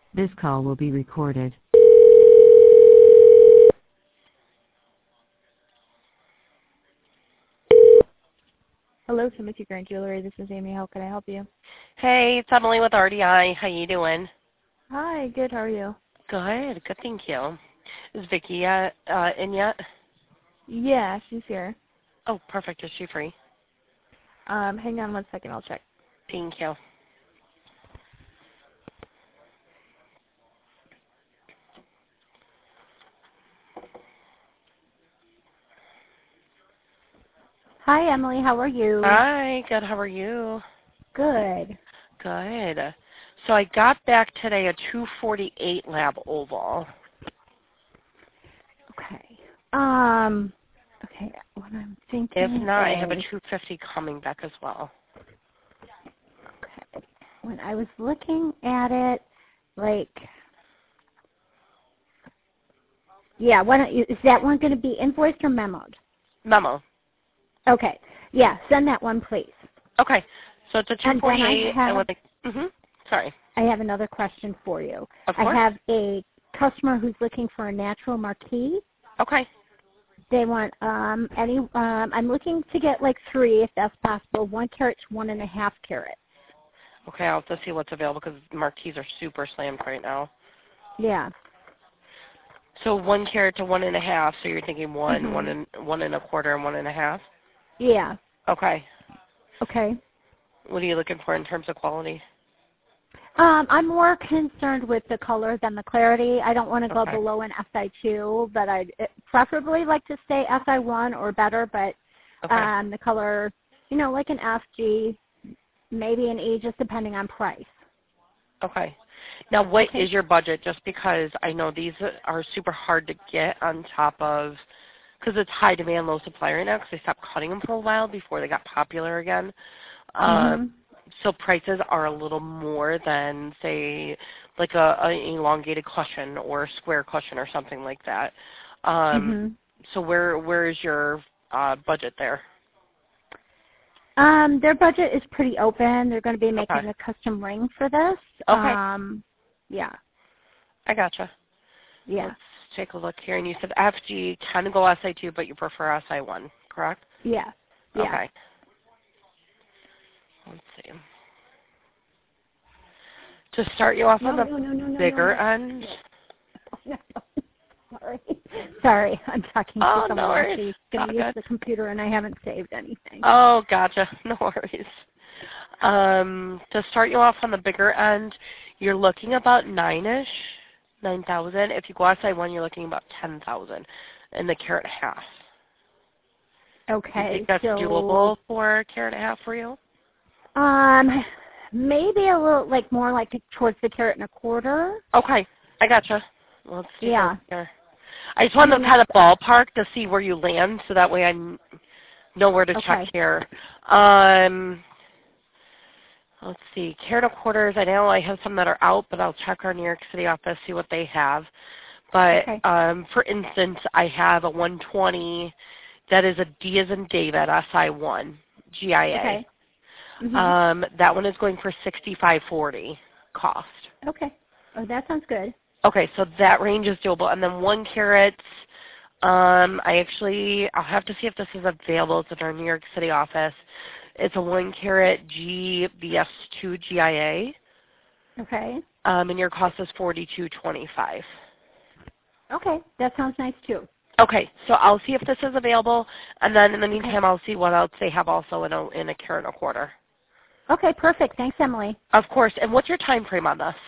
This call will be recorded. Hello, Timothy Grant Jewelry. This is Amy. How can I help you? Hey, it's Emily with RDI. How you doing? Hi, good. How are you? Good, thank you. Is Vicki in yet? Yeah, she's here. Oh, perfect. Is she free? Hang on one second. I'll check. Thank you. Hi, Emily. How are you? Hi, good. How are you? Good. Good. So I got back today a 248 lab oval. Okay. Okay. What I'm thinking If not, I is, have a 250 coming back as well. okay. When I was looking at it, yeah. Is that one going to be invoiced or memoed? Memo. Okay. Yeah. Send that one, please. Okay. So it's a And then 248. Sorry. I have another question for you. Of I course. have a customer who's looking for a natural marquee. Okay. They want I'm looking to get like 3 if that's possible. 1 carat to 1.5 carats. Okay, I'll have to see what's available because marquees are super slammed right now. Yeah. So 1 carat to 1.5. So you're thinking one, Mhm. 1 1/4, and 1.5. Yeah. Okay. Okay. What are you looking for in terms of quality? I'm more concerned with the color than the clarity. I don't want to go Okay. below an SI2, but I'd preferably like to stay SI1 or better, but Okay. the color, like an FG, maybe an E, just depending on price. Okay. Now, what Okay. is your budget? Just because I know these are super hard to get on top of, because it's high demand, low supply right now, because they stopped cutting them for a while before they got popular again. Mhm. So prices are a little more than, say, like a elongated cushion or a square cushion or something like that. Mhm. So where is your budget there? Their budget is pretty open. They're going to be Okay. making a custom ring for this. Okay. Yeah. I gotcha. Yeah. Let's take a look here. And you said FG can go SI2, but you prefer SI1, correct? Yeah. Yeah. Okay. Let's see. To start you off on No, the no, no, no, no, no, bigger no. end. No. Sorry. Sorry. I'm talking to Oh, no someone else worries. who's going All to use good. the computer, and I haven't saved anything. Oh, gotcha. No worries. To start you off on the bigger end, you're looking about 9,000. If you go SI1, you're looking about 10,000 in the carat half. Do you think Okay. that's So, doable for a carat and a half for you? maybe a little, more like towards the 1.25 carats. Okay, I gotcha. Let's take a look Yeah. here. I just I wanted mean, to kind that's, of ballpark to see where you land, so that way I know where to check okay. here. Let's see, carat and quarters. I know I have some that are out, but I'll check our New York City office, see what they have. But Okay. for instance, I have a 120 that is a D as in David, SI1, GIA. Okay. Mhm. That one is going for $65.40 cost. Okay. Oh, that sounds good. Okay, so that range is doable. And then 1 carat, I'll have to see if this is available. It's in our New York City office. It's a 1 carat GBS2 GIA, Okay. and your cost is $42.25. Okay. That sounds nice too. Okay, so I'll see if this is available, and then in the Okay. meantime, I'll see what else they have also in a carat and a quarter. Okay, perfect. Thanks, Emily. Of course. And what's your time frame on this?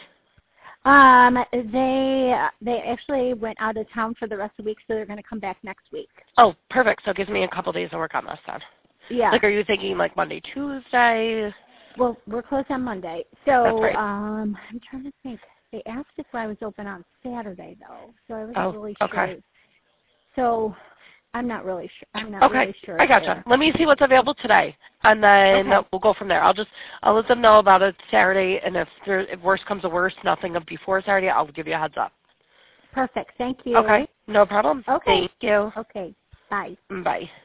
They actually went out of town for the rest of the week, so they're going to come back next week. Oh, perfect. So it gives me a couple days to work on this then. Yeah. Like, are you thinking like Monday, Tuesday? Well, we're closed on Monday, That's so right. I'm trying to think. They asked if I was open on Saturday though, so I wasn't Oh, really okay. sure. So I'm not really sure. I'm not Okay, really sure I gotcha. there. Let me see what's available today, and then Okay. we'll go from there. I'll let them know about it Saturday, and if worse comes to worse, nothing of before Saturday, I'll give you a heads up. Perfect. Thank you. Okay, no problem. Okay. Thank you. Okay. Bye. Bye.